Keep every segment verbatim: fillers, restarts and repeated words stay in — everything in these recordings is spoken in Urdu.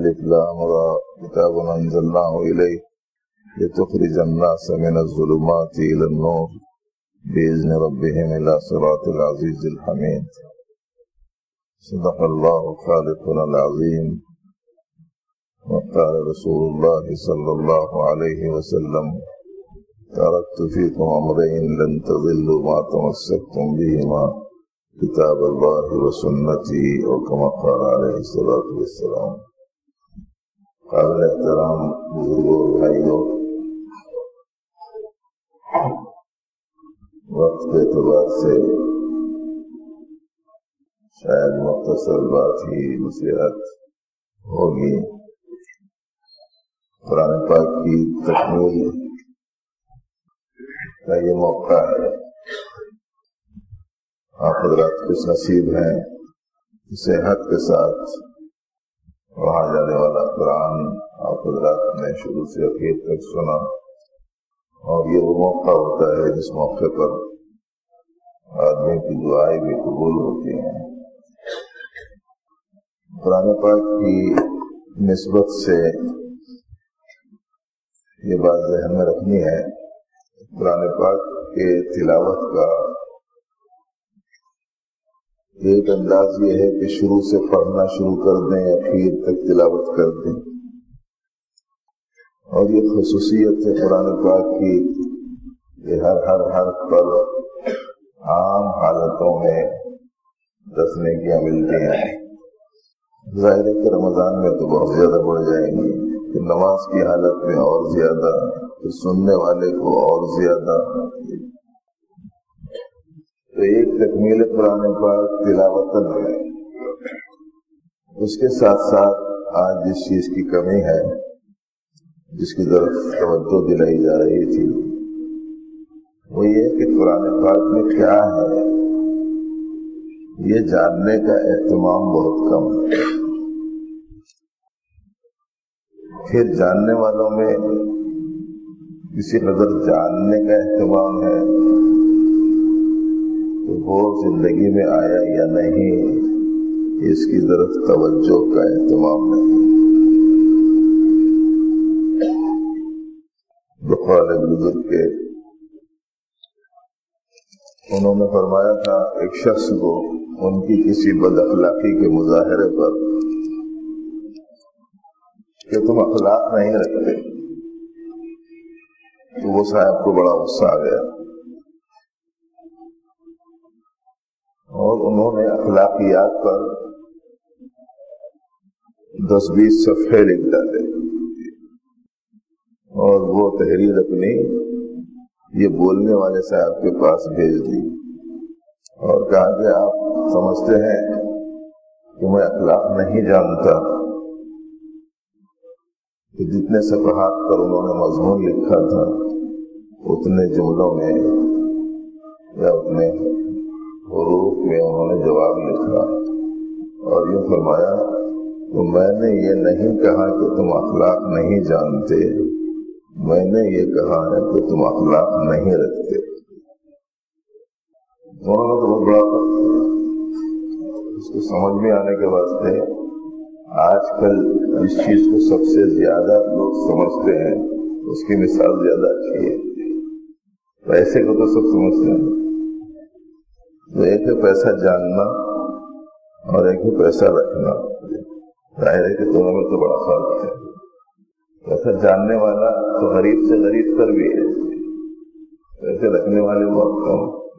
الف لام را کتاب انزلناه الیک لتخرج الناس من الظلمات الى النور باذن ربهم الى صراط العزیز الحمید. صدق اللہ خالقنا العظیم. وقال رسول اللہ صلی اللہ علیہ وسلم: ترکت فیکم امرین لن تضلوا ما تمسکتم بهما کتاب اللہ وسنتی، اور کما قال علیہ الصلاۃ والسلام. قابل احترام بزرگوں اور بھائیوں، وقت کے اعتبار سے شاید مختصر بات ہی نصیحت ہوگی. قرآن پاک کی تکمیل کا یہ موقع ہے. آپ حضرات خوش نصیب ہیں، صحت کے ساتھ وہاں جانے والا قرآن آپ حضرات نے شروع سے اخیر تک سنا، اور یہ وہ موقع ہوتا ہے جس موقع پر آدمی کی دعائیں بھی قبول ہوتی ہیں. قرآن پاک کی نسبت سے یہ بات ذہن میں رکھنی ہے، قرآن پاک کے تلاوت کا ایک انداز یہ ہے کہ شروع سے پڑھنا شروع کر دیں، اخیر تک تلاوت کر دیں، اور یہ خصوصیت ہے قرآن پاک کی کہ ہر ہر حرف پر عام حالتوں میں دس نیکیاں ملتی ہیں. ظاہر ہے کہ رمضان میں تو بہت زیادہ بڑھ جائیں گی، کہ نماز کی حالت میں اور زیادہ، تو سننے والے کو اور زیادہ. تو ایک تکمیل قرآن پاک تلاوتاً ہے. اس کے ساتھ ساتھ آج جس چیز کی کمی ہے، جس کی طرف توجہ دلائی جا رہی تھی، وہ یہ کہ قرآن پاک میں کیا ہے یہ جاننے کا اہتمام بہت کم ہے. پھر جاننے والوں میں کسی قدر جاننے کا اہتمام ہے تو وہ زندگی میں آیا یا نہیں، اس کی طرف توجہ کا اہتمام نہیں. بقول بزرگ کے انہوں نے فرمایا تھا ایک شخص کو ان کی کسی بد اخلاقی کے مظاہرے پر کہ تم اخلاق نہیں رکھتے، تو وہ صاحب کو بڑا غصہ آ گیا، اور انہوں نے اخلاقیات پر دس بیس صفحے لکھ ڈالے، اور وہ تحریر اپنی یہ بولنے والے صاحب کے پاس بھیج دی، اور کہا کہ آپ سمجھتے ہیں کہ میں اخلاق نہیں جانتا. کہ جتنے صفحات پر انہوں نے مضمون لکھا تھا اتنے جملوں میں یا اتنے حروف میں انہوں نے جواب لکھا، اور یہ فرمایا تو میں نے یہ نہیں کہا کہ تم اخلاق نہیں جانتے، میں نے یہ کہا ہے کہ تم اخلاق نہیں رکھتے. دونوں میں تو بہت بڑا فرق ہے. اس کو سمجھ میں آنے کے واسطے آج کل جس چیز کو سب سے زیادہ لوگ سمجھتے ہیں اس کی مثال زیادہ اچھی ہے. پیسے کو تو سب سمجھتے ہیں، تو ایک ہے پیسہ جاننا اور ایک ہے پیسہ رکھنا. ظاہر ہے کہ دونوں میں تو بڑا فرق ہے. پیسہ جاننے والا تو غریب سے غریب تر بھی ہے، پیسے رکھنے والے بہت کم.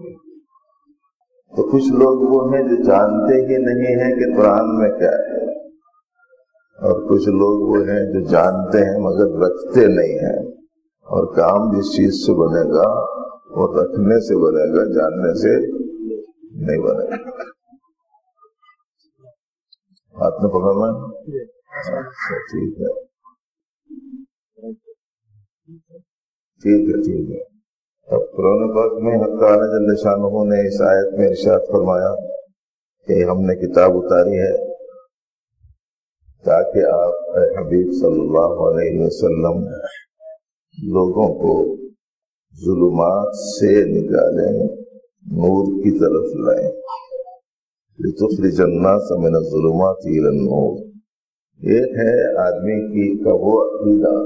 تو کچھ لوگ وہ ہیں جو جانتے ہی نہیں ہیں کہ قرآن میں کیا ہے، اور کچھ لوگ وہ ہیں جو جانتے ہیں مگر رکھتے نہیں ہیں. اور کام جس چیز سے بنے گا وہ رکھنے سے بنے گا، جاننے سے نہیں بنے گا. آپ نے پکڑنا ہے؟ ٹھیک ہے ٹھیک ہے ٹھیک ہے. اب قرآن پاک میں حق تعالی جل شانہ نے اس آیت میں ارشاد فرمایا کہ ہم نے کتاب اتاری ہے تاکہ آپ اے حبیب صلی اللہ علیہ وسلم لوگوں کو ظلمات سے نکالیں، نور کی طرف لائیں. لتخرج الناس من الظلمات الى النور، ایک ہے آدمی کی کا وہ عقیدہ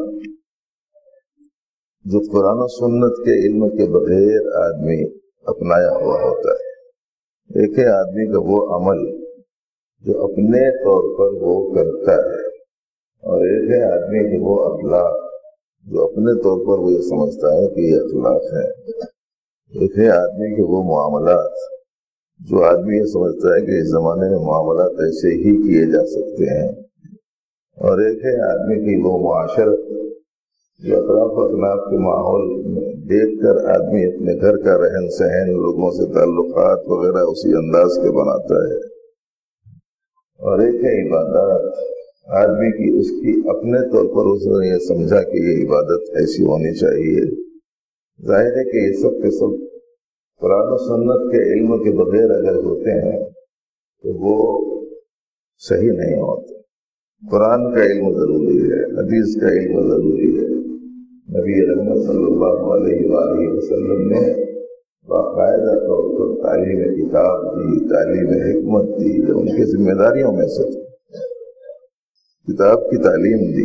جو قرآن و سنت کے علم کے بغیر آدمی اپنایا ہوا ہوتا ہے، ایک ہے آدمی کا وہ عمل جو اپنے طور پر وہ کرتا ہے، اور ایک ہے آدمی کے وہ اخلاق جو اپنے طور پر وہ یہ سمجھتا ہے کہ یہ اخلاق ہے، ایک ہے آدمی کے وہ معاملات جو آدمی یہ سمجھتا ہے کہ اس زمانے میں معاملات ایسے ہی کیے جا سکتے ہیں، اور ایک ہے آدمی کی وہ معاشرت جو اطراف اطراف کے ماحول میں دیکھ کر آدمی اپنے گھر کا رہن سہن، لوگوں سے تعلقات وغیرہ اسی انداز کے بناتا ہے، اور ایک ہے عبادات آدمی کی اس کی اپنے طور پر اس نے یہ سمجھا کہ یہ عبادت ایسی ہونی چاہیے۔ ظاہر ہے کہ یہ سب کے سب قرآن و سنت کے علم کے بغیر اگر ہوتے ہیں تو وہ صحیح نہیں ہوتے۔ قرآن کا علم ضروری ہے، حدیث کا علم ضروری ہے۔ نبی رحمت صلی اللہ علیہ وآلہ وسلم نے باقاعدہ طور پر تعلیم کتاب دی، تعلیم حکمت دی، جو ان کی ذمہ داریوں میں سے کتاب کی تعلیم دی۔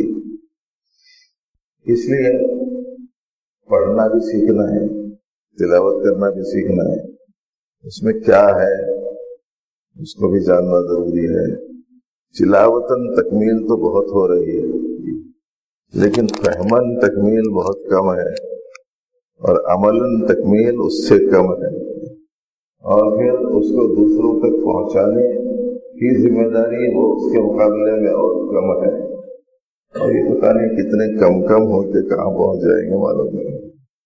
اس لیے پڑھنا بھی سیکھنا ہے، تلاوت کرنا بھی سیکھنا ہے، اس میں کیا ہے اس کو بھی جاننا ضروری ہے۔ تلاوتاً تکمیل تو بہت ہو رہی ہے، لیکن فہماً تکمیل بہت کم ہے، اور عملاً تکمیل اس سے کم ہے، اور پھر اس کو دوسروں تک پہنچانے کی ذمہ داری وہ اس کے مقابلے میں اور کم ہے، اور یہ پتہ نہیں کتنے کم کم ہوتے کہاں پہنچ جائیں گے معلوم نہیں۔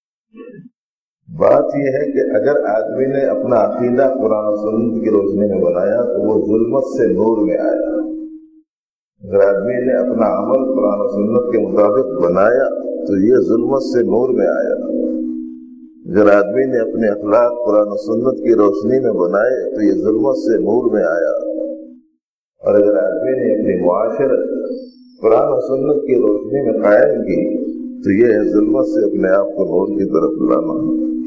بات یہ ہے کہ اگر آدمی نے اپنا عقیدہ قرآن و سنت کی روشنی میں بنایا تو وہ ظلمت سے نور میں آیا، اگر آدمی نے اپنا عمل قرآن و سنت کے مطابق بنایا تو یہ ظلمت سے نور میں آیا، اگر آدمی نے اپنے اخلاق قرآن و سنت کی روشنی میں بنائے تو یہ ظلمت سے نور میں آیا، اور اگر آدمی نے اپنی معاشرت قرآن و سنت کی روشنی میں قائم کی تو یہ ظلمت سے اپنے آپ کو نور کی طرف لانا۔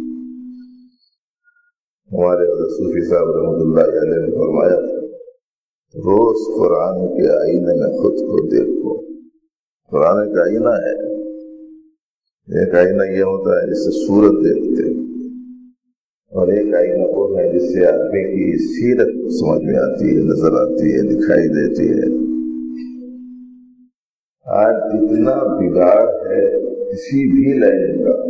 ہمارے حضرت صوفی صاحب رحمۃ اللہ علیہ نے فرمایا، روز قرآن کے آئینے میں خود کو دیکھو۔ قرآن کا آئینہ ہے، ایک آئینہ یہ ہوتا ہے جس سے صورت دیکھتے ہیں، اور ایک آئینہ وہ ہے جس سے آدمی کی سیرت سمجھ میں آتی ہے، نظر آتی ہے، دکھائی دیتی ہے۔ آج اتنا بگاڑ ہے کسی بھی لائن کا،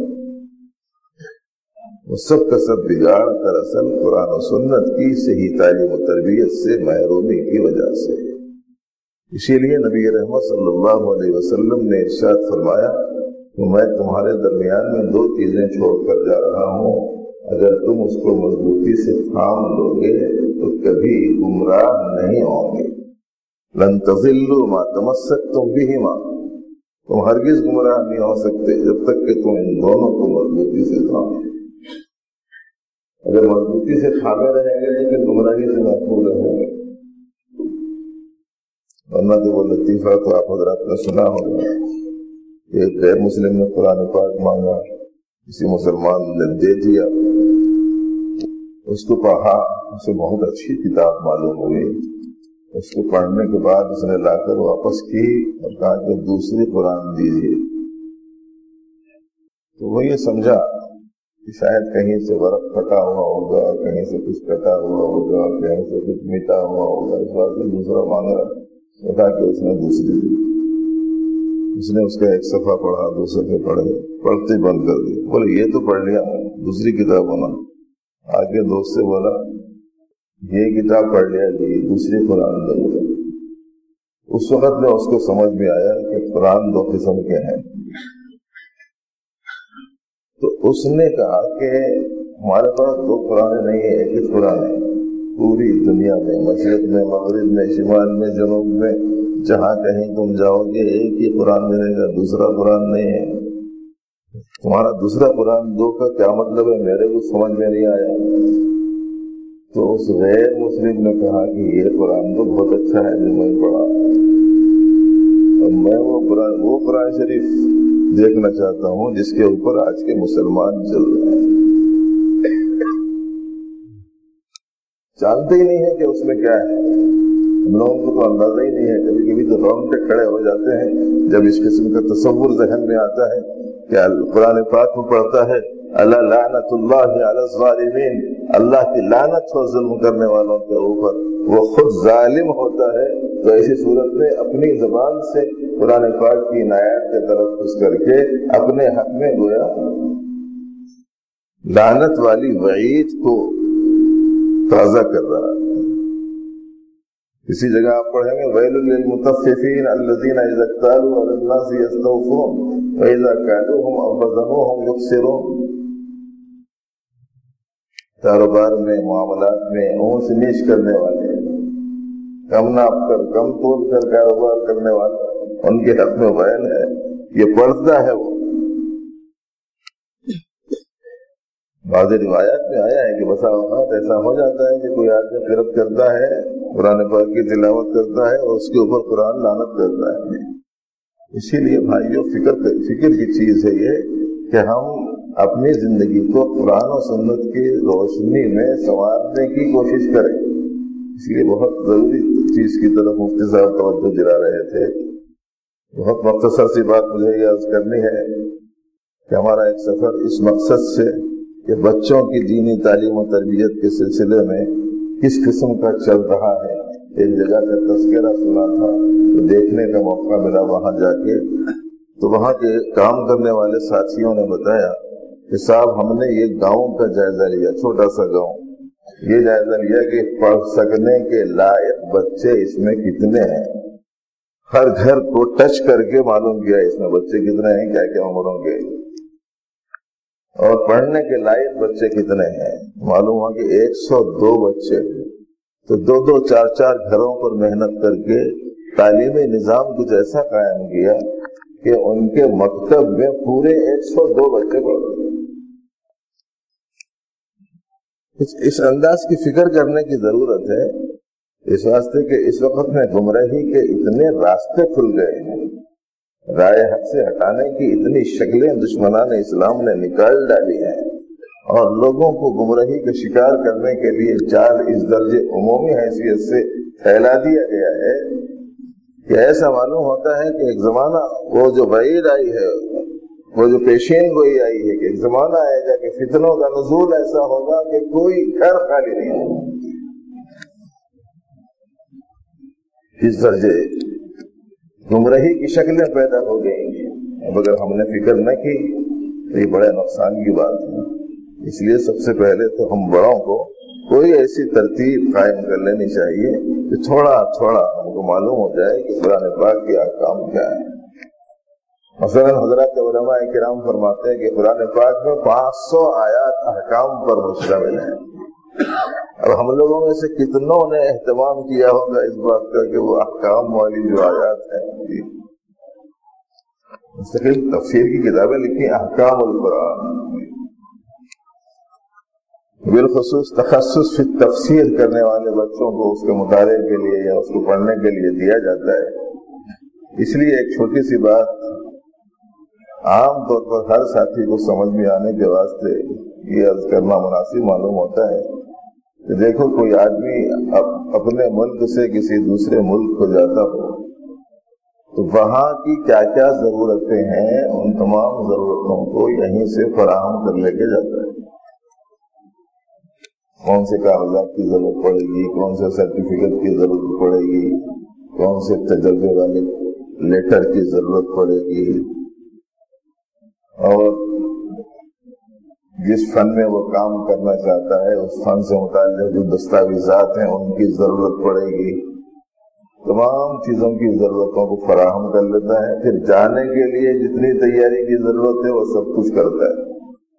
وہ سب کا سب بگاڑ دراصل قرآن و سنت کی صحیح تعلیم و تربیت سے محرومی کی وجہ سے۔ اسی لیے نبی رحمت صلی اللہ علیہ وسلم نے ارشاد فرمایا کہ میں تمہارے درمیان میں دو چیزیں چھوڑ کر جا رہا ہوں، اگر تم اس کو مضبوطی سے تھام لو گے تو کبھی گمراہ نہیں ہوں گے۔ لن تضلوا ما تمسکتم بہما، تم ہرگز گمراہ نہیں ہو سکتے جب تک کہ تم ان دونوں کو مضبوطی سے تھام لو۔ اگر مضبوطی سے تھامے رہیں گے لیکن گمراہی سے محفوظ رہیں گے، ورنہ تو وہ لطیفہ تو آپ حضرات نے سنا ہوگا، ایک غیر مسلم نے قرآن پاک مانگا، کسی مسلمان نے دے دیا، اس کو پڑھا، اسے بہت اچھی کتاب معلوم ہوئی، اس کو پڑھنے کے بعد اس نے لا کر واپس کی اور کہا کہ دوسری قرآن دیجیے، تو وہ یہ سمجھا کہ شاید کہیں سے ورق کٹا ہوا ہوگا، کہیں سے کچھ کٹا ہوا ہوگا، کہیں سے کچھ مٹا ہوا ہوگا، اس بات سے دوسرا مانگا، کہا کہ اس نے دوسری دی، اس نے اس کا ایک صفحہ پڑھا، دو صفحے پڑھے، پڑھتے بند کر دی، بولے یہ تو پڑھ لیا، دوسری کتاب ہونا۔ آگے دوست سے بولا یہ کتاب پڑھ لیا جی، دوسری قرآن دو۔ اس وقت میں اس کو سمجھ میں آیا کہ قرآن دو قسم کے ہیں، تو اس نے کہا کہ ہمارے پاس دو قرآن نہیں ہے، ایک ہی قرآن ہے، پوری دنیا میں، مشرق میں، مغرب میں، شمال میں، جنوب میں، جہاں کہیں تم جاؤ گے ایک ہی قرآن ملے گا، دوسرا قرآن نہیں ہے۔ تمہارا دوسرا قرآن دو کا کیا مطلب ہے، میرے کو سمجھ میں نہیں آیا۔ تو اس غیر مسلم نے کہا کہ یہ قرآن تو بہت اچھا ہے جو میں پڑھا، اور میں وہ قرآن وہ قرآن شریف دیکھنا چاہتا ہوں جس کے اوپر آج کے مسلمان چل رہے ہیں، جانتے ہی نہیں ہے کہ اس میں کیا ہے۔ ہم لوگوں کو تو اندازہ ہی نہیں ہے، کبھی کبھی تو رونگٹے کھڑے ہو جاتے ہیں جب اس قسم کا تصور ذہن میں آتا ہے کہ قرآن پاک میں پڑھتا ہے اللہ لعنت اللہ علی الظالمین، اللہ کی لعنت ہو ظلم کرنے والوں کے اوپر، وہ خود ظالم ہوتا ہے۔ تو ایسی صورت میں اپنی زبان سے قرآن پاک کی عنایات کے تلفظ کر کے اپنے حق میں گویا لعنت والی وعید کو تازہ کر رہا ہے۔ اسی جگہ آپ پڑھیں گے ویل للمطففین الذین اذا اکتالوا علی الناس یستوفون واذا کالوهم او وزنوهم یخسرون۔ کاروبار میں، معاملات میں اونچ نیچ کرنے والے، کم ناپ کر، کم تول کر کاروبار کرنے والا، ان کے حق میں ویل ہے، یہ پڑھتا ہے۔ وہ بعض روایات میں آیا ہے کہ بسا اوقات ایسا ہو جاتا ہے کہ کوئی آدمی قرأت کرتا ہے، قرآن پاک کی تلاوت کرتا ہے اور اس کے اوپر قرآن لعنت کرتا ہے۔ اسی لیے بھائیوں فکر فکر کی چیز ہے یہ کہ ہم اپنی زندگی کو قرآن و سنت کی روشنی میں سنوارنے کی کوشش کریں۔ اس لیے بہت ضروری چیز کی طرف مفتی صاحب توجہ دلا رہے تھے۔ بہت مختصر سی بات مجھے یہ عرض کرنی ہے کہ ہمارا ایک سفر اس مقصد سے کہ بچوں کی دینی تعلیم و تربیت کے سلسلے میں کس قسم کا چل رہا ہے، ایک جگہ کا تذکرہ سنا تھا تو دیکھنے کا موقع ملا وہاں جا کے، تو وہاں کے کام کرنے والے ساتھیوں نے بتایا کہ صاحب ہم نے یہ گاؤں کا جائزہ لیا، چھوٹا سا گاؤں، یہ جائزہ لیا کہ پڑھ سکنے کے لائق بچے اس میں کتنے ہیں، ہر گھر کو ٹچ کر کے معلوم کیا اس میں بچے کتنے ہیں، کیا کیا عمروں کے، اور پڑھنے کے لائق بچے کتنے ہیں۔ معلوم ہوا کہ ایک سو دو بچے، تو دو دو چار چار گھروں پر محنت کر کے تعلیمی نظام کچھ ایسا قائم کیا کہ ان کے مکتب میں پورے ایک سو دو بچے پڑھتے ہیں۔ اس انداز کی فکر کرنے کی ضرورت ہے، اس واسطے کہ اس وقت میں گمراہی کے اتنے راستے کھل گئے ہیں، رائے حق سے ہٹانے کی اتنی شکلیں دشمنان اسلام نے نکال ڈالی ہیں، اور لوگوں کو گمراہی کا شکار کرنے کے لیے جال اس درجے عمومی حیثیت سے پھیلا دیا گیا ہے کہ ایسا معلوم ہوتا ہے کہ ایک زمانہ وہ جو بعید آئی ہے، وہ جو پیشین گوئی آئی ہے کہ ایک زمانہ آئے گا کہ فتنوں کا نزول ایسا ہوگا کہ کوئی گھر خالی نہیں ہوگا۔ اس درجے گمراہی کی شکلیں پیدا ہو گئی ہیں۔ اب اگر ہم نے فکر نہ کی تو یہ بڑے نقصان کی بات ہے۔ اس لیے سب سے پہلے تو ہم بڑوں کو کوئی ایسی ترتیب قائم کر لینی چاہیے کہ تھوڑا تھوڑا ہم کو معلوم ہو جائے کہ قرآن پاک کے احکام کیا ہے۔ مثلاً حضرات علماء کرام فرماتے ہیں کہ قرآن پاک میں پانچ سو آیات احکام پر مشتمل ہیں۔ اب ہم لوگوں میں سے کتنوں نے اہتمام کیا ہوگا اس بات کا کہ وہ احکام والی جو آیات ہیں، مستقل تفسیر کی کتابیں لکھی احکام القرآن، بالخصوص تخصص فی تفسیر کرنے والے بچوں کو اس کے مطالعے کے لیے یا اس کو پڑھنے کے لیے دیا جاتا ہے۔ اس لیے ایک چھوٹی سی بات عام طور پر ہر ساتھی کو سمجھ میں آنے کے واسطے یہ عرض کرنا مناسب معلوم ہوتا ہے کہ دیکھو کوئی آدمی اپنے ملک سے کسی دوسرے ملک کو جاتا ہو تو وہاں کی کیا کیا ضرورتیں ہیں، ان تمام ضرورتوں کو یہیں سے فراہم کر لے کے جاتا ہے۔ کون سے کاغذات کی ضرورت پڑے گی، کون سے سرٹیفکیٹ کی ضرورت پڑے گی، کون سے تجربے والے لیٹر کی ضرورت پڑے گی، اور جس فن میں وہ کام کرنا چاہتا ہے اس فن سے متعلق جو دستاویزات ہیں ان کی ضرورت پڑے گی، تمام چیزوں کی ضرورتوں کو فراہم کر لیتا ہے۔ پھر جانے کے لیے جتنی تیاری کی ضرورت ہے وہ سب کچھ کرتا ہے۔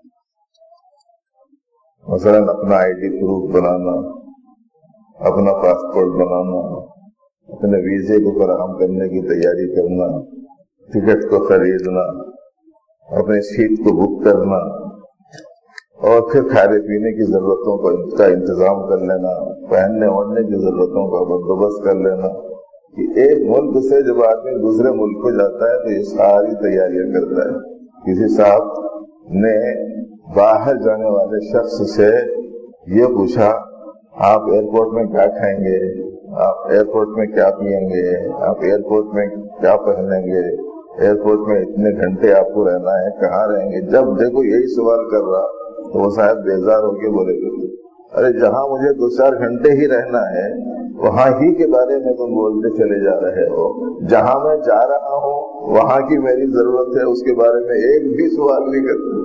مثلاً اپنا آئی ڈی پروف بنانا، اپنا پاسپورٹ بنانا، اپنے ویزے کو فراہم کرنے کی تیاری کرنا، ٹکٹ کو خریدنا، اپنی سیٹ کو بک کرنا، اور پھر کھانے پینے کی ضرورتوں کا انتظام کر لینا، پہننے اوڑھنے کی ضرورتوں کا بندوبست کر لینا۔ کہ ایک ملک سے جب آدمی دوسرے ملک کو جاتا ہے تو یہ ساری تیاریاں کرتا ہے۔ کسی صاحب نے باہر جانے والے شخص سے یہ پوچھا آپ ایئرپورٹ میں کیا کھائیں گے، آپ ایئرپورٹ میں کیا پیئیں گے, آپ ایئرپورٹ میں کیا پہنیں گے, ایئرپورٹ میں اتنے گھنٹے آپ کو رہنا ہے, کہاں رہیں گے. جب دیکھو یہی سوال کر رہا تو وہ صاحب بیزار ہو کے بولے گا ارے جہاں مجھے دو چار گھنٹے ہی رہنا ہے وہاں ہی کے بارے میں تم بولتے چلے جا رہے ہو, جہاں میں جا رہا ہوں وہاں کی میری ضرورت ہے اس کے بارے میں ایک بھی سوال نہیں کرتے.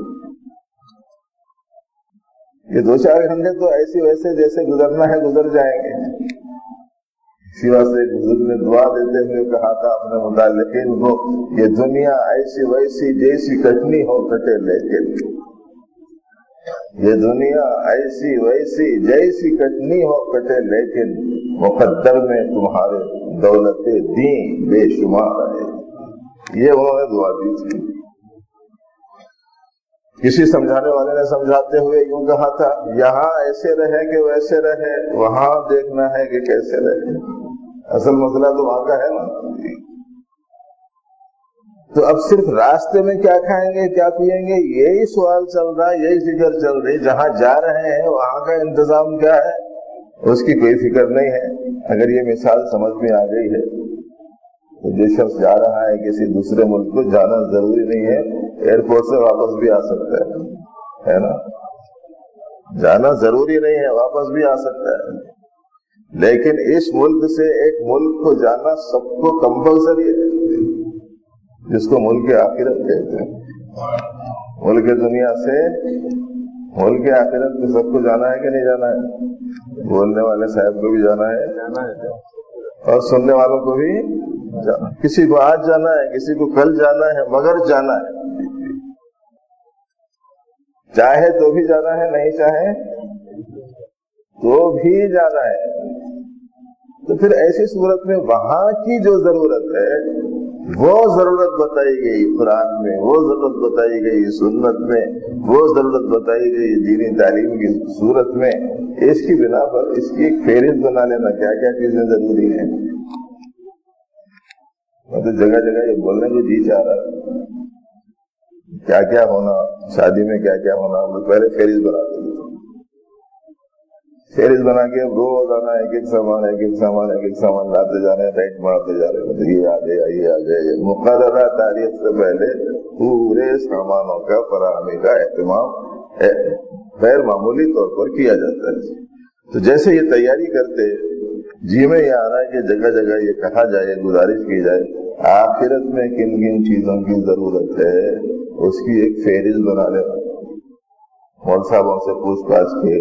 یہ دو چار گھنٹے تو ایسے ویسے جیسے گزرنا ہے گزر جائیں گے. اسی واسطے ایک بزرگ نے دعا دیتے ہوئے کہا تھا اپنے متعلقین کو, یہ دنیا ایسی ویسی جیسی کٹنی ہو کٹے لیکن, یہ دنیا ایسی ویسی جیسی کٹنی ہو کٹے لیکن, مقدر میں تمہارے دولت دین بے شمار ہے. یہ انہوں نے دعا دی تھی. کسی سمجھانے والے نے سمجھاتے ہوئے یوں کہا تھا, یہاں ایسے رہے کہ ویسے رہے, وہاں دیکھنا ہے کہ کیسے رہے. اصل مسئلہ تو وہاں کا ہے نا. تو اب صرف راستے میں کیا کھائیں گے کیا پیئیں گے یہی سوال چل رہا ہے, یہی فکر چل رہی. جہاں جا رہے ہیں وہاں کا انتظام کیا ہے اس کی کوئی فکر نہیں ہے. اگر یہ مثال سمجھ میں آ گئی ہے تو جو شخص جا رہا ہے کسی دوسرے ملک کو, جانا ضروری نہیں ہے, ایئرپورٹ سے واپس بھی آ سکتا ہے, ہے نا. جانا ضروری نہیں ہے, واپس بھی آ سکتا ہے. لیکن اس ملک سے ایک ملک کو جانا سب کو کمپلسری ہے, جس کو ملک آخرت کہتے ہیں. ملک دنیا سے ملک آخرت میں سب کو جانا ہے کہ نہیں جانا ہے؟ بولنے والے صاحب کو بھی جانا ہے اور سننے والوں کو بھی جانا. کسی کو آج جانا ہے, کسی کو کل جانا ہے, مگر جانا ہے. چاہے تو بھی جانا ہے, نہیں چاہے تو بھی جانا ہے. تو پھر ایسی صورت میں وہاں کی جو ضرورت ہے وہ ضرورت بتائی گئی قرآن میں, وہ ضرورت بتائی گئی سنت میں, وہ ضرورت بتائی گئی دینی تعلیم کی صورت میں. اس کی بنا پر اس کی ایک فہرست بنا لینا کیا کیا چیزیں ضروری ہیں. مطلب جگہ جگہ یہ بولنے کو جی چاہ رہا ہے کیا کیا ہونا, شادی میں کیا کیا ہونا, پہلے فہرست بنا دیں. فہرست بنا کے روز آنا ایک ایک سامان ایک ایک سامان ایک ایک سامان لاتے جا رہے ہیں, ریٹ بڑھاتے جا رہے ہیں. یہ آ گیا یہ آ گیا. مقررہ تاریخ سے پہلے پورے سامانوں کا فراہمی کا اہتمام غیر معمولی طور پر کیا جاتا ہے. تو جیسے یہ تیاری کرتے جی میں یہ آ رہا ہے کہ جگہ جگہ یہ کہا جائے, گزارش کی جائے آخرت میں کن کن چیزوں کی ضرورت ہے اس کی ایک فہرست بنا لینا. مول صاحبوں سے پوچھ پاچھ کے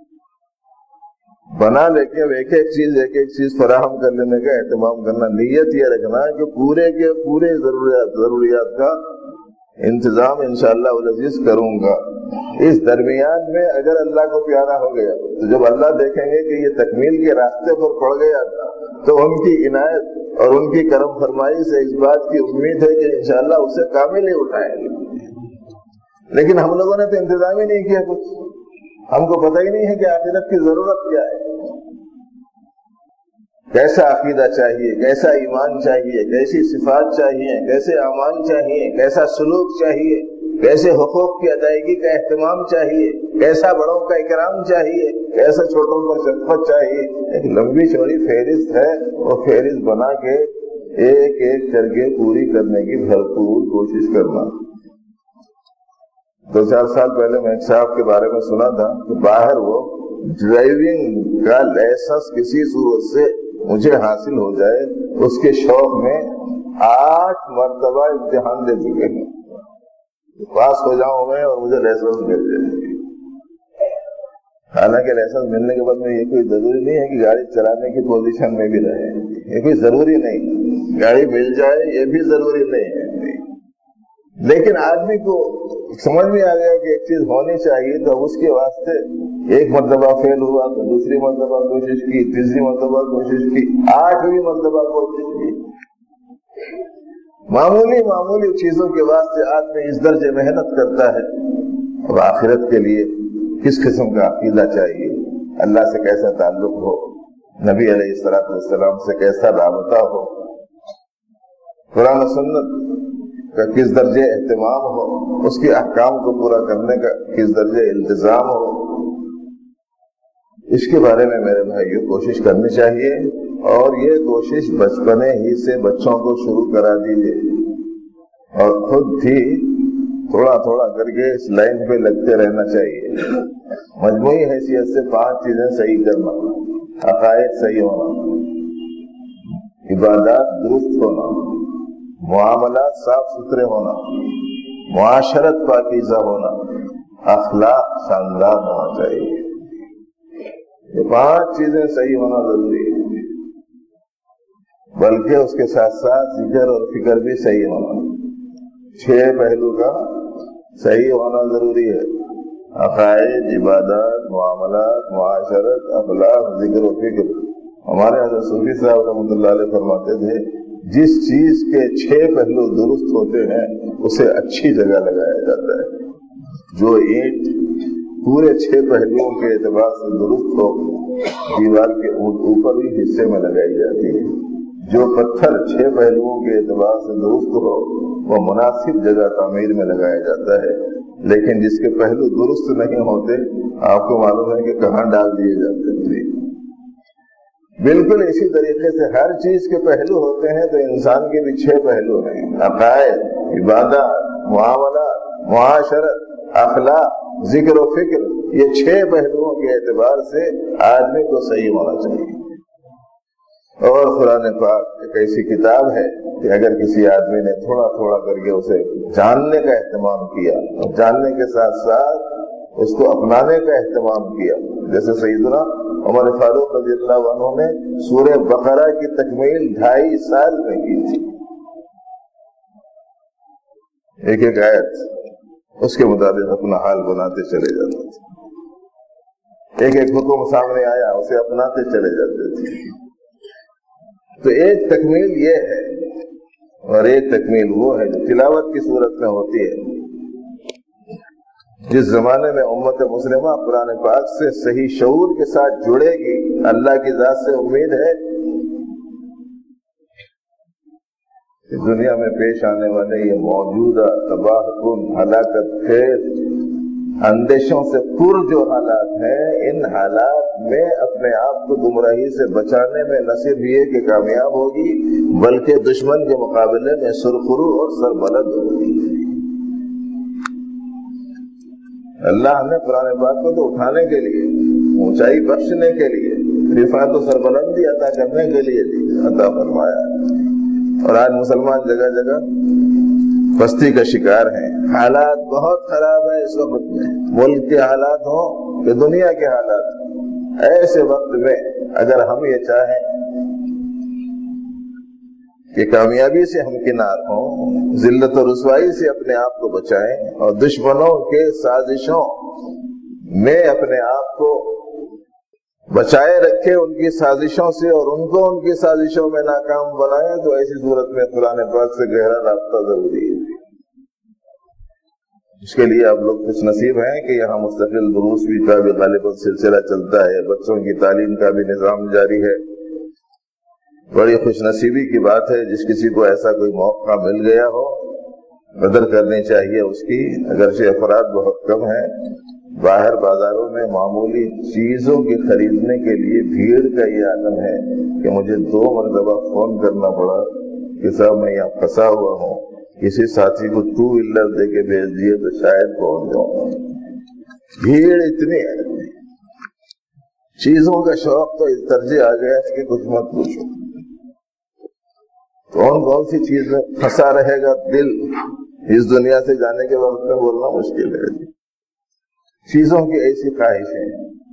بنا لے کے ایک ایک چیز ایک ایک چیز فراہم کر لینے کا اہتمام کرنا. نیت یہ رکھنا کہ پورے کے پورے ضروریات ضروریات کا انتظام انشاءاللہ العزیز کروں گا. اس درمیان میں اگر اللہ کو پیارا ہو گیا تو جب اللہ دیکھیں گے کہ یہ تکمیل کے راستے پر پڑ گیا تو ان کی عنایت اور ان کی کرم فرمائی سے اس بات کی امید ہے کہ انشاءاللہ اسے کامل ہی اٹھائیں گے. لیکن ہم لوگوں نے تو انتظام ہی نہیں کیا کچھ. ہم کو پتہ ہی نہیں ہے کہ آخرت کی ضرورت کیا ہے, کیسا عقیدہ چاہیے, کیسا ایمان چاہیے, کیسی صفات چاہیے, کیسے اعمال چاہیے, کیسا سلوک چاہیے, کیسے حقوق کی ادائیگی کا اہتمام چاہیے, کیسا بڑوں کا اکرام چاہیے, کیسا چھوٹوں پر شفقت چاہیے. ایک لمبی چوڑی فہرست ہے, وہ فہرست بنا کے ایک ایک کر کے پوری کرنے کی بھرپور کوشش کرنا. دو چار سال پہلے میں ایک صاحب کے بارے میں سنا تھا کہ باہر وہ ڈرائیونگ کا لائسنس کسی صورت سے مجھے حاصل ہو جائے اس کے شوق میں آٹھ مرتبہ امتحان دے چکے ہیں. پاس ہو جاؤں میں اور مجھے لائسنس مل جائے. حالانکہ لائسنس ملنے کے بعد میں یہ کوئی ضروری نہیں ہے کہ گاڑی چلانے کی پوزیشن میں بھی رہے, یہ کوئی ضروری نہیں. گاڑی مل جائے یہ بھی ضروری نہیں ہے. لیکن آدمی کو سمجھ میں آ گیا کہ ایک چیز ہونی چاہیے تو اس کے واسطے ایک مرتبہ فیل ہوا تو دوسری مرتبہ کوشش کی, تیسری مرتبہ کوشش کی, آٹھویں مرتبہ کوشش کی. معمولی معمولی چیزوں کے واسطے آدمی اس درجے محنت کرتا ہے. اب آخرت کے لیے کس قسم کا عقیدہ چاہیے, اللہ سے کیسا تعلق ہو, نبی علیہ الصلوۃ والسلام سے کیسا رابطہ ہو, قرآن و سنت کا کس درجے اہتمام ہو, اس کے احکام کو پورا کرنے کا کس درجے التزام ہو, اس کے بارے میں میرے بھائیوں کوشش کرنی چاہیے اور یہ کوشش بچپنے ہی سے بچوں کو شروع کرا دیجیے اور خود بھی تھوڑا تھوڑا کر کے اس لائن پہ لگتے رہنا چاہیے. مجموعی حیثیت سے پانچ چیزیں صحیح کرنا: عقائد صحیح ہونا، عبادات درست ہونا، معاملات صاف ستھرے ہونا، معاشرت پاکیزہ ہونا، اخلاق شاندار ہونا چاہیے. یہ پانچ چیزیں صحیح ہونا ضروری ہے، بلکہ اس کے ساتھ ساتھ ذکر اور فکر بھی صحیح ہونا. چھ پہلو کا صحیح ہونا ضروری ہے: عقائد، عبادات، معاملات، معاشرت، اخلاق، ذکر و فکر. ہمارے حضرت صوفی صاحب رحمۃ اللہ علیہ فرماتے تھے جس چیز کے چھ پہلو درست ہوتے ہیں اسے اچھی جگہ لگایا جاتا ہے. جو اینٹ پورے چھ پہلوؤں کے اعتبار سے درست ہو دیوار کے اوپری حصے میں لگائی جاتی ہے. جو پتھر چھ پہلوؤں کے اعتبار سے درست ہو وہ مناسب جگہ تعمیر میں لگایا جاتا ہے. لیکن جس کے پہلو درست نہیں ہوتے آپ کو معلوم ہے کہ کہاں ڈال دیے جاتے ہیں. بالکل اسی طریقے سے ہر چیز کے پہلو ہوتے ہیں تو انسان کے بھی چھ پہلو ہیں: عقائد، عبادات، معاملات، معاشرت، اخلاق، ذکر و فکر. یہ چھ پہلوؤں کے اعتبار سے آدمی کو صحیح ہونا چاہیے. اور قرآن پاک ایک ایسی کتاب ہے کہ اگر کسی آدمی نے تھوڑا تھوڑا کر کے اسے جاننے کا اہتمام کیا اور جاننے کے ساتھ ساتھ اس کو اپنانے کا اہتمام کیا، جیسے سیدنا عمر فاروق رضی اللہ عنہ نے سورہ بقرہ کی تکمیل ڈھائی سال میں کی تھی. ایک ایک آیت اس کے مطابق اپنا حال بناتے چلے جاتے تھے. ایک ایک حکم سامنے آیا اسے اپناتے چلے جاتے تھے. تو ایک تکمیل یہ ہے اور ایک تکمیل وہ ہے جو تلاوت کی صورت میں ہوتی ہے. جس زمانے میں امت مسلمہ قرآن پاک سے صحیح شعور کے ساتھ جڑے گی، اللہ کی ذات سے امید ہے کہ دنیا میں پیش آنے والے یہ موجودہ تباہ کن ہلاکت خیز اندیشوں سے پر جو حالات ہیں، ان حالات میں اپنے آپ کو گمراہی سے بچانے میں نہ صرف یہ کہ کامیاب ہوگی بلکہ دشمن کے مقابلے میں سرخرو اور سربلند ہوگی. اللہ نے قرآن پاک کو تو اٹھانے کے لیے، اونچائی بخشنے کے لیے، رفعت و سربلندی عطا کرنے کے لیے عطا فرمایا. اور آج مسلمان جگہ جگہ پستی کا شکار ہیں. حالات بہت خراب ہے اس وقت میں، ملک کے حالات ہوں کہ دنیا کے حالات ہوں. ایسے وقت میں اگر ہم یہ چاہیں کہ کامیابی سے ہمکنار ہوں، ذلت و رسوائی سے اپنے آپ کو بچائیں اور دشمنوں کے سازشوں میں اپنے آپ کو بچائے رکھے، ان کی سازشوں سے، اور ان کو ان کی سازشوں میں ناکام بنائے، تو ایسی صورت میں قرآن پاک سے گہرا رابطہ ضروری ہے. اس کے لیے آپ لوگ خوش نصیب ہیں کہ یہاں مستقل دروس بھی کا بھی غالباً سلسلہ چلتا ہے، بچوں کی تعلیم کا بھی نظام جاری ہے. بڑی خوش نصیبی کی بات ہے. جس کسی کو ایسا کوئی موقع مل گیا ہو قدر کرنی چاہیے اس کی. اگرچہ افراد بہت کم ہیں، باہر بازاروں میں معمولی چیزوں کی خریدنے کے لیے بھیڑ کا یہ عالم ہے کہ مجھے دو مرتبہ فون کرنا پڑا کہ صاحب میں یہاں پھنسا ہوا ہوں، کسی ساتھی کو ٹو ویلر دے کے بھیج دیے تو شاید پہنچ جاؤں. بھیڑ اتنی ہے، چیزوں کا شوق تو اس درجے آ گیا ہے کہ کچھ مت پوچھو. کون کون سی چیز میں پھنسا رہے گا دل، اس دنیا سے جانے کے وقت میں بولنا مشکل ہے. چیزوں کی ایسی خواہشیں،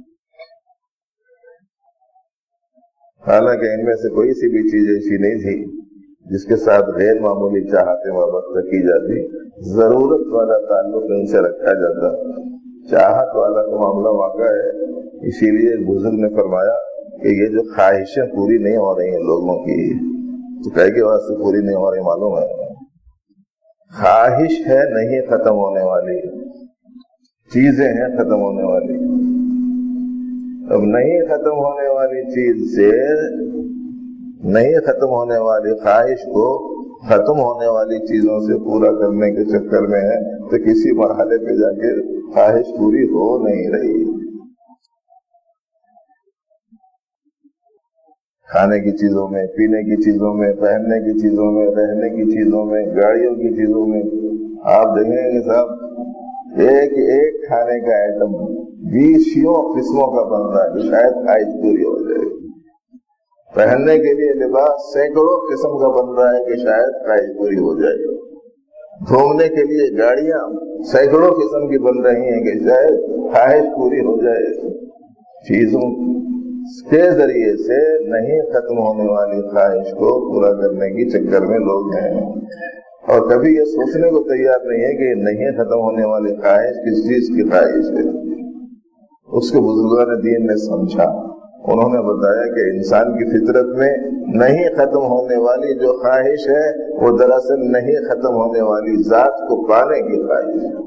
حالانکہ ان میں سے کوئی سی بھی چیز ایسی نہیں تھی جس کے ساتھ غیر معمولی چاہتیں وابستہ کی جاتی. ضرورت والا تعلق ان سے رکھا جاتا. چاہت والا تو معاملہ واقع ہے. اسی لیے ایک بزرگ نے فرمایا کہ یہ جو خواہشیں پوری نہیں ہو رہی ہیں لوگوں کی، تو کہہ کے واسطے پوری نہیں ہو رہی معلوم ہے. خواہش ہے نہیں ختم ہونے والی، چیزیں ہیں ختم ہونے والی. اب نہیں ختم ہونے والی چیز سے، نہیں ختم ہونے والی خواہش کو ختم ہونے والی چیزوں سے پورا کرنے کے چکر میں ہے تو کسی مرحلے پہ جا کے خواہش پوری ہو نہیں رہی. کھانے کی چیزوں میں، پینے کی چیزوں میں، پہننے کی چیزوں میں، رہنے کی چیزوں میں، گاڑیوں کی چیزوں میں آپ دیکھیں گے صاحب ایک ایک کھانے کا آئٹم بیسوں قسموں کا بن رہا ہے، شاید خواہش پوری ہو جائے۔ پہننے کے لیے لباس سینکڑوں قسم کا بن رہا ہے کہ شاید خواہش پوری ہو جائے۔ گھومنے کے لیے گاڑیاں سینکڑوں قسم کی بن رہی ہیں کہ شاید خواہش پوری ہو جائے۔ چیزوں کے ذریعے سے نہیں ختم ہونے والی خواہش کو پورا کرنے کی چکر میں لوگ ہیں، اور کبھی یہ سوچنے کو تیار نہیں ہے کہ نہیں ختم ہونے والی خواہش کس چیز کی خواہش ہے۔ اس کو بزرگان دین نے سمجھا، انہوں نے بتایا کہ انسان کی فطرت میں نہیں ختم ہونے والی جو خواہش ہے وہ دراصل نہیں ختم ہونے والی ذات کو پانے کی خواہش ہے۔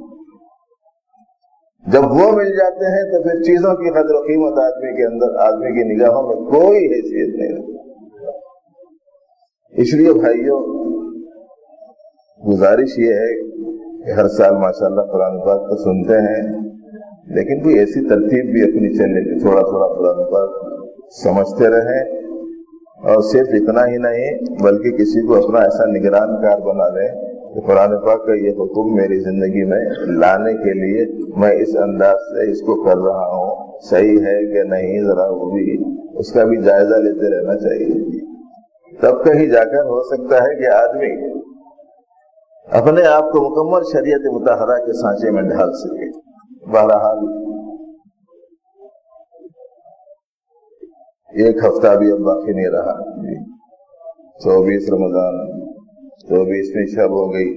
جب وہ مل جاتے ہیں تو پھر چیزوں کی قدر و قیمت آدمی کے اندر، آدمی کی نگاہوں میں کوئی حیثیت نہیں رہتی۔ اس لیے بھائیوں گزارش یہ ہے کہ ہر سال ماشاءاللہ قرآن پاک تو سنتے ہیں، لیکن کوئی ایسی ترتیب بھی اپنی چلے کہ تھوڑا تھوڑا قرآن پاک سمجھتے رہیں، اور صرف اتنا ہی نہیں بلکہ کسی کو اپنا ایسا نگران کار بنا لیں کہ قرآن پاک کا یہ حکم میری زندگی میں لانے کے لیے میں اس انداز سے اس کو کر رہا ہوں، صحیح ہے کہ نہیں، ذرا وہ بھی اس کا بھی جائزہ لیتے رہنا چاہیے۔ تب کہیں جا کر ہو سکتا ہے کہ آدمی اپنے آپ کو مکمل شریعت مطہرہ کے سانچے میں ڈھال سکے۔ بہرحال ایک ہفتہ بھی اب باقی نہیں رہا، چوبیس رمضان چوبیسویں شب ہو گئی۔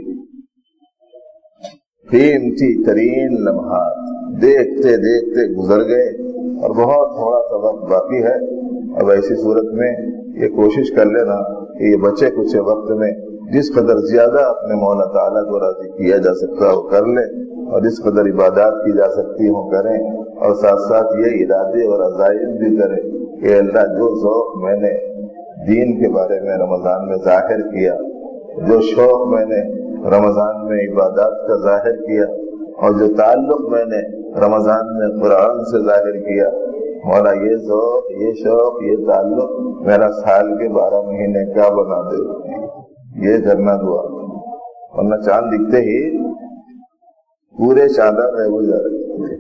قیمتی ترین لمحات دیکھتے دیکھتے گزر گئے اور بہت تھوڑا سا وقت باقی ہے۔ اب ایسی صورت میں یہ کوشش کر لینا کہ یہ بچے کچھ وقت میں جس قدر زیادہ اپنے مولا تعالیٰ کو راضی کیا جا سکتا ہے وہ کر لیں، اور جس قدر عبادات کی جا سکتی ہوں کریں، اور ساتھ ساتھ یہ ارادے اور عزائم بھی کریں کہ اللہ جو ذوق میں نے دین کے بارے میں رمضان میں ظاہر کیا، جو شوق میں نے رمضان میں عبادات کا ظاہر کیا، اور جو تعلق میں نے رمضان میں قرآن سے ظاہر کیا، مولا یہ ذوق، یہ شوق، یہ تعلق میرا سال کے بارہ مہینے کا بنا دے۔ یہ کرنا دعا، ورنہ چاند دکھتے ہی پورے چاندہ میں ہو جا رہے۔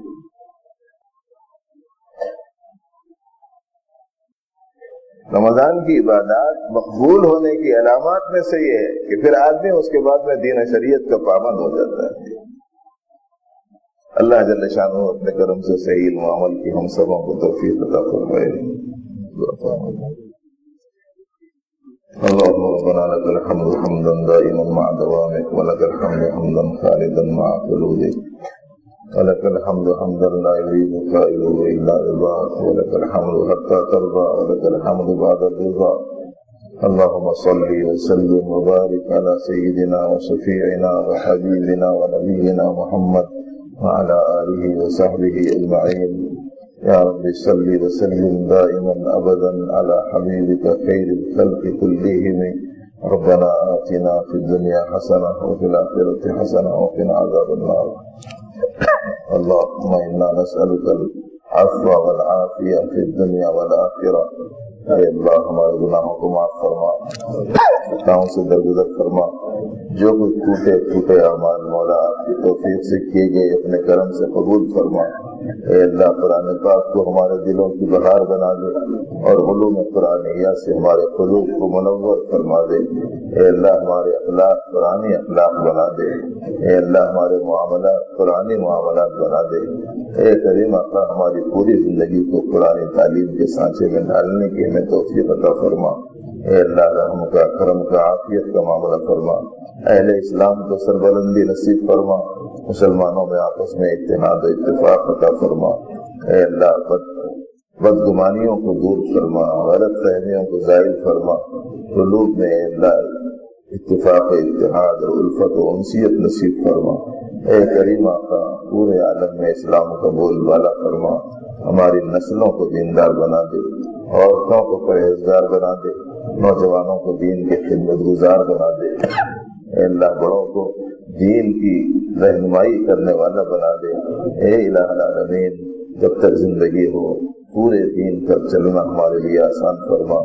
رمضان کی عبادات مقبول ہونے کی علامات میں سے یہ ہے کہ پھر آدمی اس کے بعد میں دین شریعت کا پابند ہو جاتا ہے۔ اللہ جل شانہ اپنے کرم سے صحیح علم و عمل کی ہم سبوں کو توفیق عطا فرمائے۔ اللهم ربنا لك الحمد حمدا دائما مع دوامك، ولك الحمد حمدا خالدا مع خلودك، ولك الحمد حمدا لا يريد قائله الا رضاك، ولك الحمد حتى ترضى، ولك الحمد بعد الرضا۔ اللهم صل وسلم وبارك على سيدنا وشفيعنا وحبيبنا ونبينا محمد وعلى آله وصحبه أجمعين۔ يا رب صل وسلم دائما أبدا على حبيبك خير الخلق كلهم۔ ربنا آتنا في الدنيا حسنة وفي الآخرة حسنة وقنا عذاب النار۔ اللهم إنا نسألك العفو والعافية في الدنيا والآخرة۔ اے اللہ ہمارے گناہوں کو معاف فرما، خطاؤں سے درگزر فرما، جو کچھ ٹوٹے پھوٹے اعمال مولا آپ کی توفیق سے کیے گئے اپنے کرم سے قبول فرما۔ اے اللہ قرآن پاک کو ہمارے دلوں کی بہار بنا دے، اور علوم قرآنیہ سے ہمارے قلوب کو منور فرما دے۔ اے اللہ ہمارے اخلاق قرآنی اخلاق بنا دے۔ اے اللہ ہمارے معاملات قرآنی معاملات بنا دے۔ اے کریم آقا ہماری پوری زندگی کو قرآنی تعلیم کے سانچے میں ڈالنے کی ہمیں توفیق عطا فرما۔ اے اللہ رحم کا، کرم کا، عافیت کا معاملہ فرما۔ اہل اسلام کو سربلندی نصیب فرما، مسلمانوں میں آپس میں اتحاد و اتفاق عطا فرما۔ اے اللہ بد بدگمانیوں کو دور فرما، غلط فہمیوں کو زائل فرما، قلوب میں اے اللہ اتفاق، اتحاد اور الفت و انسیت نصیب فرما۔ اے کریم آقا پورے عالم میں اسلام کا بول بالا فرما، ہماری نسلوں کو دیندار بنا دے، عورتوں کو پرہیزگار بنا دے، نوجوانوں کو دین کے خدمت گزار بنا دے۔ اے اللہ بڑوں کو دین کی رہنمائی کرنے والا بنا دے۔ اے الہ العالمین جب تک زندگی ہو پورے دین پر چلنا ہمارے لیے آسان فرما۔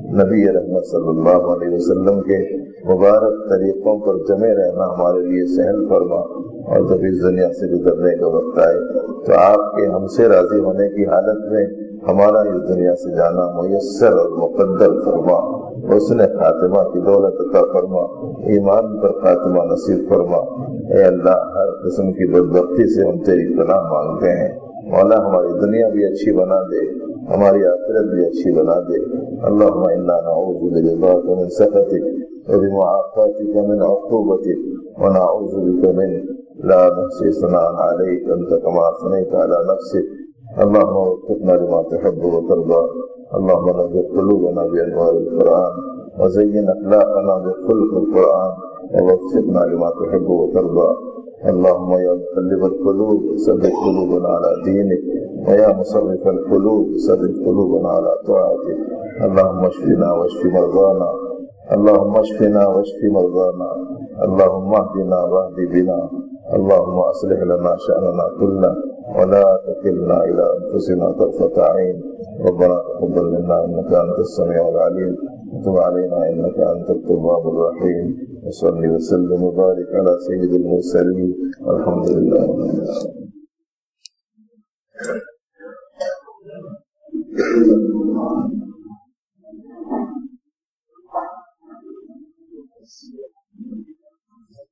نبی رحمت صلی اللہ علیہ وسلم کے مبارک طریقوں پر جمے رہنا ہمارے لیے سہل فرما، اور جب اس دنیا سے گزرنے کا وقت آئے تو آپ کے ہم سے راضی ہونے کی حالت میں ہمارا اس دنیا سے جانا میسر اور مقدر فرما، حسن خاتمہ کی دولت عطا فرما، ایمان پر خاتمہ نصیب فرما۔ اے اللہ، ہر قسم کی بدبختی سے ہم تیری پناہ مانگتے ہیں۔ مولا، ہماری دنیا بھی اچھی بنا دے، ہماری آخرت بھی اچھی بنا دے۔ اللہم انا نعوذ برضاک من سخطک وبمعافاتک من عقوبتک ونعوذ بک من لا نحصی ثناء علیک انت کما اثنیت علی نفسک۔ اللہم وفقنا لما تحب وترضى۔ اللہم نور قلوبنا بانوار القرآن وزین اخلاقنا بخلق القرآن ووفقنا لما تحب وترضى۔ اللهم يا مقلب القلوب ثبت قلوبنا على دينك، ويا مصرف القلوب ثبت قلوبنا على طاعتك۔ اللهم اشفنا واشف مرضانا، اللهم اشفنا واشف مرضانا، اللهم اهدنا واهد بنا، اللهم اصلح لنا شأننا كله ولا تكلنا إلى أنفسنا طرفة عين۔ ربنا تقبل منا إنك أنت السميع العليم وتب علينا إنك أنت التواب الرحيم۔ وصل وسلم وبارك على سيد المرسلين والحمد لله رب العالمين۔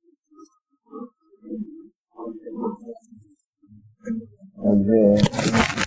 اب